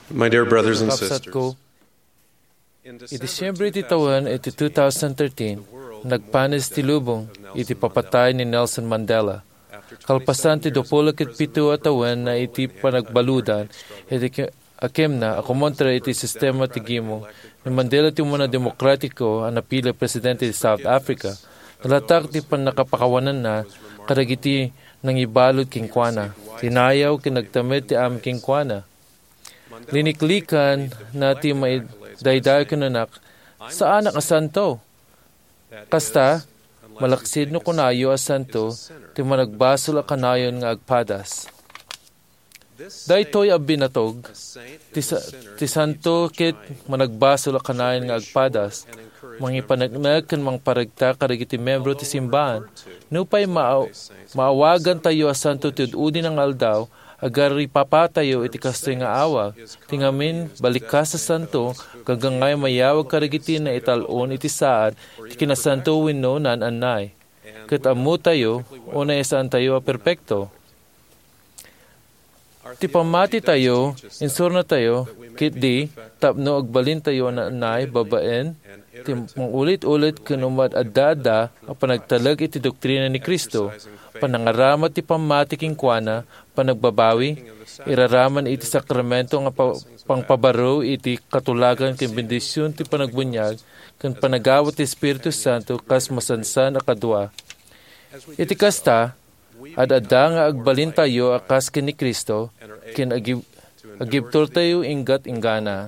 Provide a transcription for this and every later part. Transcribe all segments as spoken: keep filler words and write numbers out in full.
My dear brothers and Kapsat sisters, ko, iti Disyembre iti taon iti two thousand thirteen, nagpanis ti lubong iti papatay ni Nelson Mandela. Kalpasan ti dupolo ket pito a tawen na iti panagbaludan, iti akem na akumontra iti sistema ti gimo ni Mandela ti muna demokratiko ang napila presidente ti South Africa. Nalatak ti panakapakawanan na kadagiti nang ibalod kingkwana. Tinayaw kinagtamit ti am kingkwana. Liniklikan na ti maidayday kananak sa anak a santo. Kasta, malaksid no kunayo a santo, ti managbasol a kanayon nga agpadas. Daytoy a binatog, ti, ti santo kit managbasol a kanayon nga agpadas, mangipanagnak kan mang paragta karagiti membro ti simbahan, nupay maaw, maawagan tayo a santo ti ududi ng aldaw, agar ipapatayo iti kastoy nga awag, tingamin balik ka sa santo, kagangay mayawag karagiti na italon iti saad, ti kinasanto wenno nan anay. Ket ammo tayo, unay saan tayo a perpekto. Ti pamati tayo, insur na tayo, kit di, tapno agbalin tayo na anay, babaen, ti mangulit-ulit kanumad adada, ang panagtalag iti doktrina ni Kristo, panangaramat ti pamati kingkwana, panagbabawi, iraraman iti sakramento nga pa, pangpabaro iti katulagan ken bendisyon ti panagbunyag, ken panagawat ti Espiritu Santo kas masansan a kadua. Iti kasta, adada nga agbalin tayo akas ken ni Kristo, ken agib, agibtor tayo ingat ingana.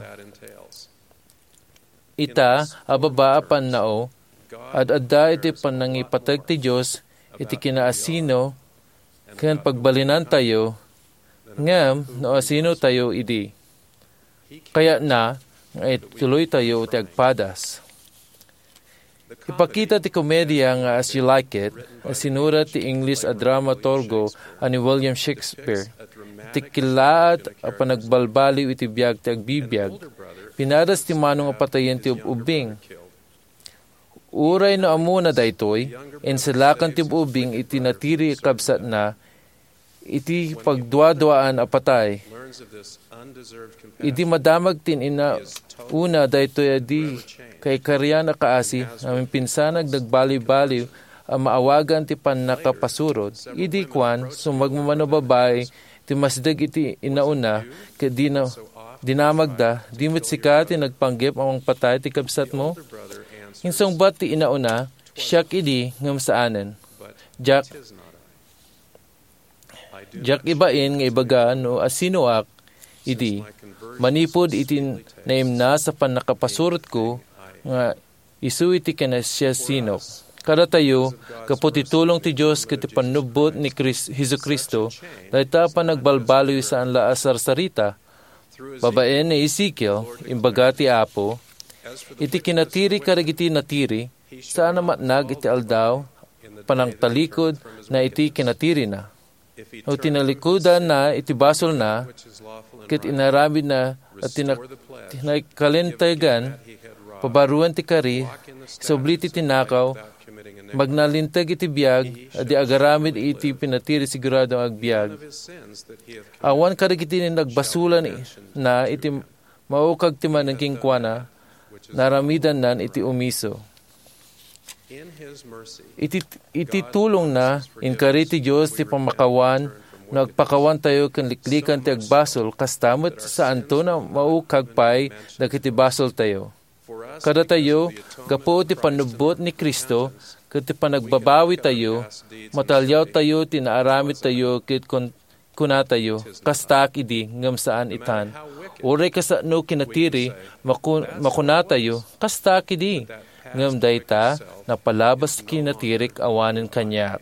Ita, ababa apan nao, adada iti panangipatag ti Diyos, iti kinaasino, ken pagbalinan tayo, ngam no asino tayo idi. Kaya na, nga tuloy tayo ti agpadas. Ipakita ti komedya nga As You Like It, sinurat ti English a dramaturgo ani William Shakespeare. Ti kilaat a panagbalbaliw iti biyag ti agbibiyag. Pinadas ti manong a patayen ti ubing. Uray no amuna daytoy, ensilakan ti ubing iti natiri kabsat na, iti pagduadwaan a patay. Idi madamag tin ina una daytoy adi kay karyan na kaasi namin pinsanag nagbaliw-baliw ang maawagan ti panakapasurod. Idi kwan sumagmamano babae ti masdag iti inauna kay di na dinamagda di met sikat ti nagpanggep ang patay ti kabsat mo. Hinsong bat ti inauna siyak idi ngam saanen. Jak Jak ibain nga ibaga no asinuak idi manipod iti naimna sa panakapasurot ko nga isu iti kanasya sinok. Kada tayo kapot itulong ti Diyos ket panubot ni Hesus Kristo dayta pa nagbalbaloy saan la asarsarita. Babaen ni Ezekiel imbaga ti Apo iti kinatiri karagiti natiri saan matnag iti aldaw panangtalikod na iti kinatiri na. O tinalikudan na, itibasol na, kit inaramid na, at tinakalintagan, pabaruan ti kari, sobli ti tinakaw, magnalintag iti biyag, at di agaramid iti pinatiri sigurado ang agbyag. Awan karigiti ni nagbasulan na, iti maukag ti man ng kingkwana, naramidan nan iti umiso. Iti, iti tulong na, inkari ti Diyos ti pamakawan, nagpakawan tayo kan liklikan ti agbasol, kastamot sa anto na maukagpay, dagiti basol tayo. Kada tayo, gapo ti panubot ni Kristo, ket ti panagbabawi tayo, matalyaw tayo, tinaaramid tayo, kit kun, kuna tayo, kastak idi, ngam saan itan. Uray kasano kinatiri, makun, makuna tayo, kastak idi, ngam dayta, napalabas kinatirik awanin kanya.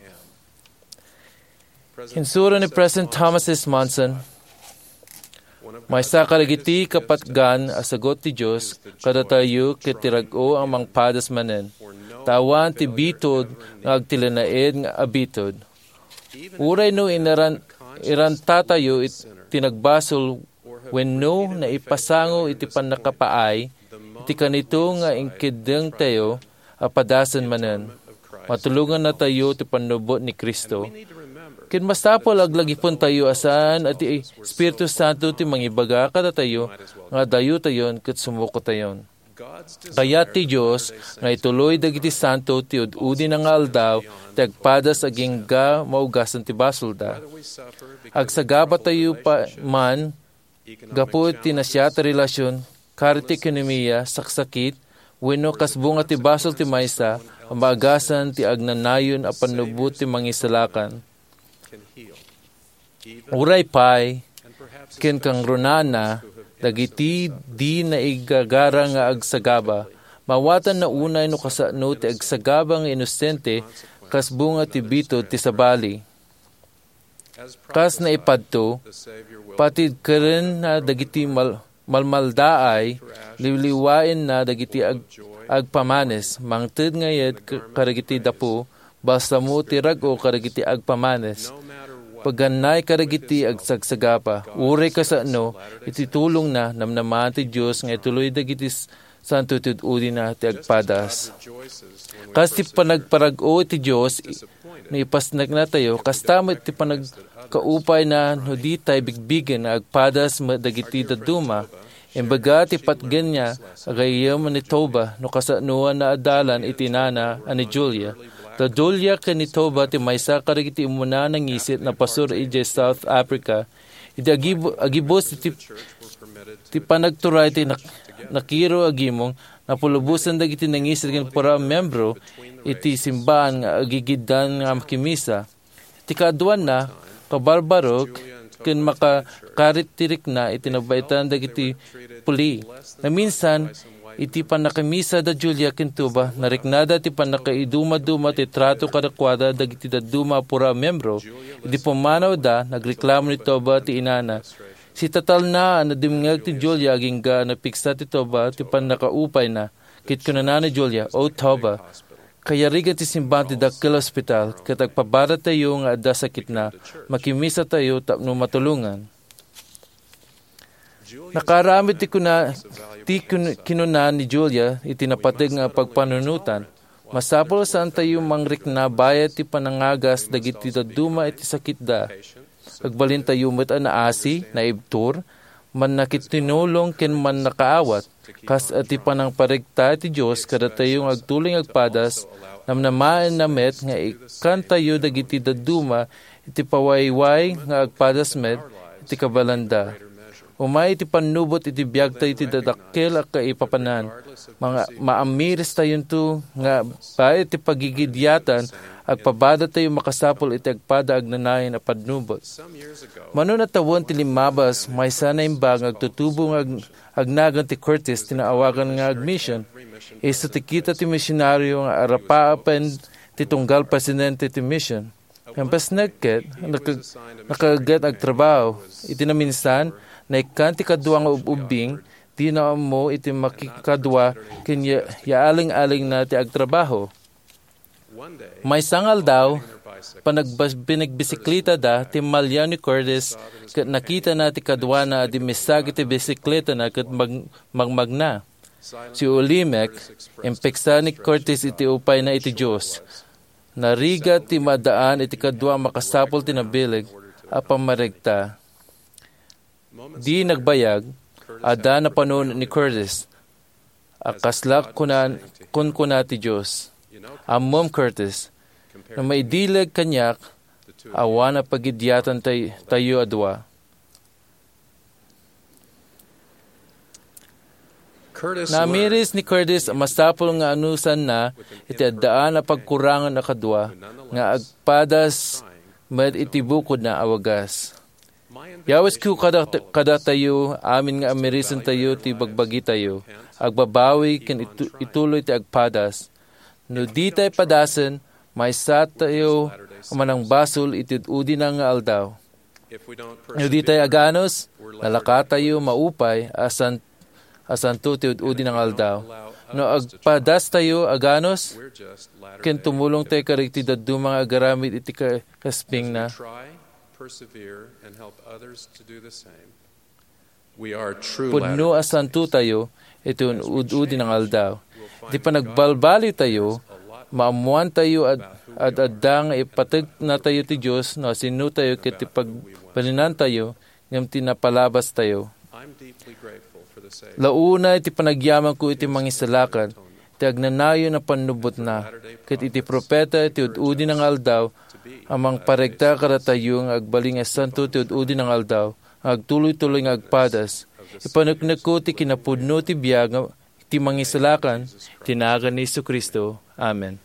Hinsura ni President Thomas S. Monson, may sakaragiti kapatgan asagot ti Diyos, kada tayo kitirago ang mangpadas manen. Tawan ti bitod ng agtilanaid nga abitod. Uray no inaran, iranta tayo it, tinagbasol wenno na ipasango iti panakapaay, iti kanito nga ingkideng tayo, apadasan manen. Matulungan na tayo ti panubot ni Kristo. Kin mastapol aglagipon tayo asaan at ti Espiritu Santo ti mangibaga kada tayo nga dayo tayon ket sumuko tayon. Kaya ti Diyos nga ituloy dagiti santo ti ud-udi nga aldaw ti agpadas aging ga maugasan ti basol da. Agsagaba tayo pa man gapu ti nasyata relasyon kariti ekonomiya saksakit wenno kasbunga ti basol ti maysa amagasan ti agnanayon a panubot ti mangisalakan. Uray pay ken kang runana dagiti di na igagara nga agsagaba mawatan na unay no kasano ti agsagaba nga inosente kasbunga ti bito ti sabali. Kas na ipadto patid keren na dagiti mal, malmaldaay liwliwain na dagiti ag, agpamanes mangted ngayet karagiti dapo basta mo ti rag-o karagiti agpamanes. Pagganay karagiti agsagsagapa, uray ka sa ano, ititulong na namnaman ti Diyos nga ituloy dagiti santo ti ud-udi na ti agpadas. Kas ti panagparag-o ti Diyos, na ipasnag na tayo, kas tamo ti panagkaupay na no di tayo bigbigan na agpadas dagiti daduma, imbaga ti patgan niya, agayam ni Toba, no kasanuan na adalan itinana ani Julia. Ta Julia kanitoba ti maysa karagiti umuna nang isit na pasur ije South Africa. Iti agibo, agibos ti, ti panagturay ti nak, nakiro agimong napulubusan dagiti nangisit ken para membro iti simbahan nga agigidan nga makimisa. Ti kaduan na kabarbarok ken makakaritirik na iti nabaitan dagiti puli. Na minsan iti panakimisa da Julia Kintuba, nariknada ti panakaiduma-duma ti trato kadakwada dagiti daduma pura membro, iti pumanaw da, nagreklamo ni Toba ti inana. Si tatal na, nadimngag ti Julia aging ga napiksa ti Toba ti panakaupay na. Kit kunana ni Julia, O Toba, kaya riga ti simbahan ti dakil hospital, katagpabara tayo nga adda sakit na, makimisa tayo tapno matulungan. Nakaramit ti kuna ti kinuna ni Julia itinapatig nga pagpanunutan. Masapol saan tayo mangrik na bayad ti panangagas dagiti daduma iti sakit da. Agbalin tayo met na asi na ibtur man nakitinulong ken man nakaawat kas ati panang paregta ti Dios kada tayo agtuling agpadas namnamaan na met nga ikan tayo dagiti daduma iti pawayway nga agpadas met iti kabalanda. Umay iti panubot iti biyagta iti dadakkel at kaipapanan. Mga maamiris tayon to nga ba iti pagigidyatan agpabada tayo makasapol iti agpada agnanayin a padnubot. Mano na tawon ti limabas may sana imbag agtutubong ag, agnagan ti Curtis tinaawagan nga agmission. Isa ti kita ti misyonaryo nga arapaapen ti tunggal presidente ti mission. Ang pasnagket nakagat agtrabaho iti na minsan na ikan ti kadwa nga ububing, di na mo iti makikadwa kanya yaaling-aling na ti agtrabaho. May sangal daw, panagbisikleta da, ti malya ni Curtis, kat nakita na ti kadwa na di misag iti bisikleta na kat mag, magmagna. Si Olimek, impeksa ni Curtis iti upay na iti Diyos. Nariga ti madaan iti kadwa makasapol ti nabilig, apamaregta. Di nagbayag, ada na panon ni Curtis. Akaslak kunan kun kuna ti Diyos. Amom Curtis, na may dilag kanyak, awa na pagidyatan tay, tayo adwa. Namiris ni Curtis masapol nga anusan na iti addaan na pagkurangan na kadwa nga agpadas med iti bukod na awagas. Yawes ku kada, kada tayo, amin nga amerisan tayo, ti bagbagi tayo. Agbabawi, ken itu, ituloy ti agpadas. No di tayo padasan, may sa tayo, manang basol, itid-udi na nga aldaw. No di tayo aganos, lalaka tayo maupay, asan, asan to ti-udi na nga aldaw. No agpadas tayo, aganos, ken tumulong tayo kariktidad do mga agaramid iti kasping na. Persevere and help others to do the same. We are true Pudno asanto tayo, ito ud-udi ng aldaw. Di pa nagbalbali tayo, maamuan tayo at at adang ipatag na tayo ti Diyos no sinu tayo ket ipagpalinan tayo ngem tinapalabas tayo. Launa iti panagyaman ko iti mangisalakan, iti agnanayo na panubot na, ket iti propeta iti ud-udi ng aldaw, amang paregta karatayo nga agbaling as santo ti ud-udi ng aldaw, agtuloy-tuloy nga agpadas. Ipanuknak ko ti kinapudno ti biyag, iti mangisalakan, tinagan ni Jesu Kristo. Amen.